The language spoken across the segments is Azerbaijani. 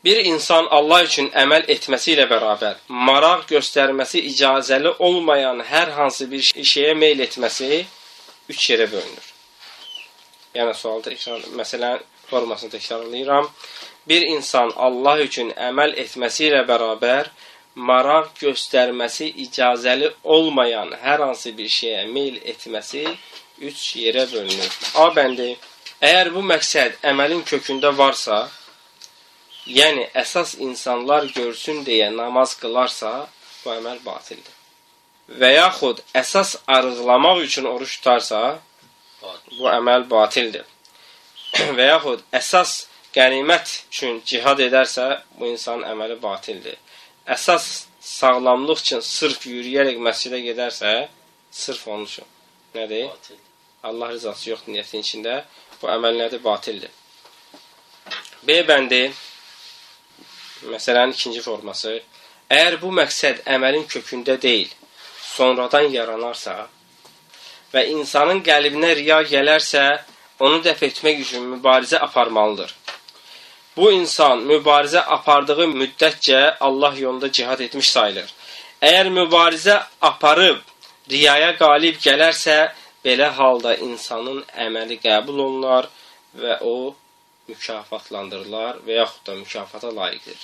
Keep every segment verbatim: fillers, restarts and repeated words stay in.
Bir insan Allah üçün əməl etməsi ilə bərabər, maraq göstərməsi icazəli olmayan hər hansı bir şeyə meyl etməsi üç yerə bölünür. Yəni, sual təkrar, məsələn, formasını təkrarlayıram. Bir insan Allah üçün əməl etməsi ilə bərabər, maraq göstərməsi icazəli olmayan hər hansı bir şeyə meyl etməsi üç yerə bölünür. A bəndi, əgər bu məqsəd əməlin kökündə varsa, yəni əsas insanlar görsün deyə namaz qılarsa, bu əməl batildir. Və yaxud əsas arıqlamaq üçün oruç tutarsa, bu əməl batildir. Və yaxud əsas qənimət üçün cihad edərsə, bu insanın əməli batildir. Əsas sağlamlıq üçün sırf yürüyərək məscidə gedərsə, sırf onun üçün. Nədir? Batil. Allah rızası yoxdur niyyətin içində. Bu əməl nədir? Batildir. B bəndi, məsələnin ikinci forması, əgər bu məqsəd əməlin kökündə deyil, sonradan yaranarsa və insanın qəlbinə riya gələrsə, onu dəf etmək üçün mübarizə aparmalıdır. Bu insan mübarizə apardığı müddətcə Allah yolunda cihad etmiş sayılır. Əgər mübarizə aparıb riyaya qalib gələrsə, belə halda insanın əməli qəbul olunar və o mükafatlandırırlar və yaxud da mükafata layiqdir.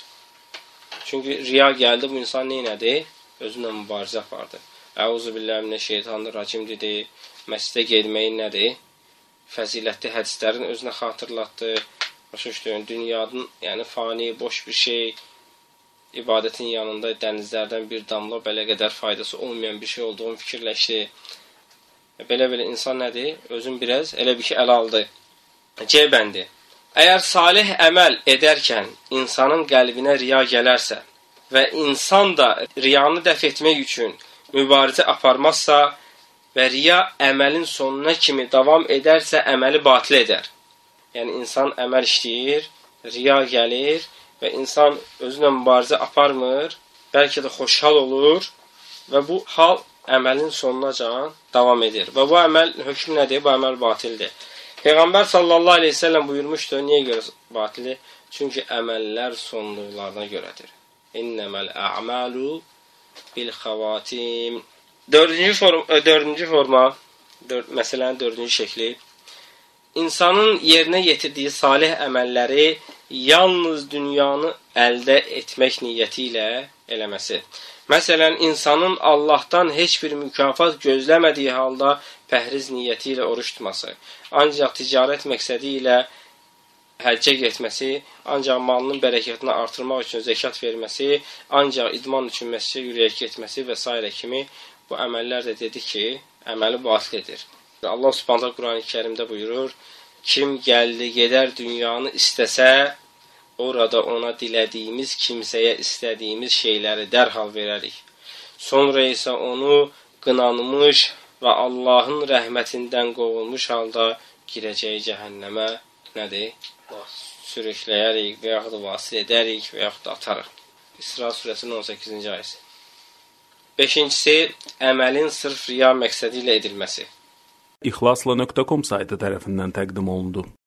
Çünki riya gəldi, bu insan neynədir? Özünlə mübarizə apardı. Əuzubillahimineşşeytanirracim dedi, məscidə gedməyin nədir? Fəzilətli hədislərin özünə xatırlatdı. Başa düşdüyün, dünyanın, yəni fani, boş bir şey, ibadətin yanında dənizlərdən bir damla belə qədər faydası olmayan bir şey olduğunu fikirləşdi. Belə-belə insan nədir? Özün biraz elə bir ki, əl aldı. C bəndi. Əgər salih əməl edərkən insanın qəlbinə riya gələrsə və insan da riyanı dəf etmək üçün mübarizə aparmazsa və riya əməlin sonuna kimi davam edərsə, əməli batil edər. Yəni, insan əməl işləyir, riya gəlir və insan özünə mübarizə aparmır, bəlkə də xoşhal olur və bu hal əməlin sonunacan davam edir. Və bu əməl hökmü nədir? Bu əməl batildir. Peyğəmbər sallallahu aleyhi ve sellem buyurmuşdur. Niyə görə batildir? Çünki əməllər sonluqlarına görədir. İnnəməl ə'malu bil xavatim. Dördüncü, form, dördüncü forma, dörd, məsələnin dördüncü şəkli. İnsanın yerinə yetirdiyi salih əməlləri yalnız dünyanı əldə etmək niyyəti ilə eləməsi. Məsələn, insanın Allahdan heç bir mükafat gözləmədiyi halda pəhriz niyyəti ilə oruç tutması, ancaq ticarət məqsədi ilə həccə getməsi, ancaq malının bərəkətini artırmaq üçün zəkat verməsi, ancaq idman üçün məscidə yürüyərək getməsi və s. kimi bu əməllər də dedi ki, əməli batil edir. Allah Subhanahu Qurani Kərimdə buyurur, kim gəldi, gedər dünyanı istəsə, orada ona dilədiyimiz kimsəyə istədiyimiz şeyləri dərhal verərik. Sonra isə onu qınanmış və Allahın rəhmətindən qovulmuş halda girəcəyi cəhənnəmə nədir? Sürükləyərik və yaxud da vasil edərik və yaxud da atarıq. İsra surəsinin on səkkizinci ayəsi. Beşincisi, əməlin sırf riya məqsədi ilə edilməsi. İxlasla nöqtə com saytı tərəfindən təqdim olundu.